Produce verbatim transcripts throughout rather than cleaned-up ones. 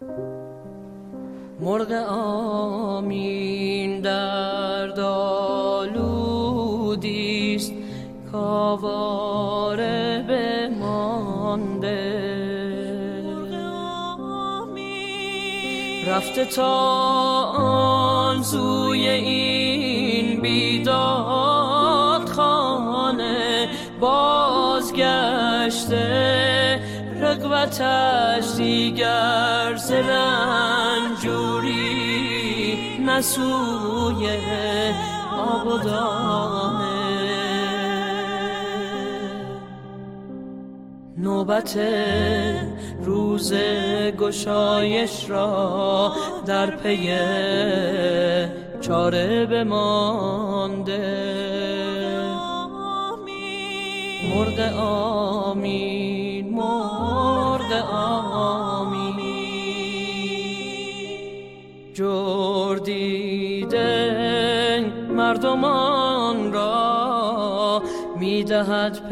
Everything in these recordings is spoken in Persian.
مرغ آمین درد آلودیست کاواره بمانده، رفته تا آن سوی این بیداد خانه، بازگشته رغبتش دیگر ز رنجوری نسوی آب و دانه. نوبت روز گشایش را در پی چاره بمانده، مرغ آمین مرغ آمین. جور دیده مردمان را میدهد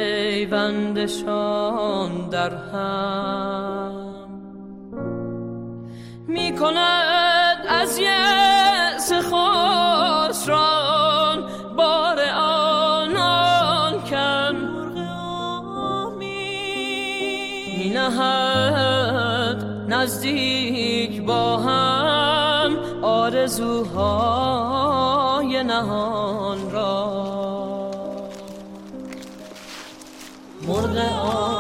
پیوندشان در هم، میکند از یأس خسران بار آنان کم، مینهد نزدیک با هم آرزوهای نهان را. مرغ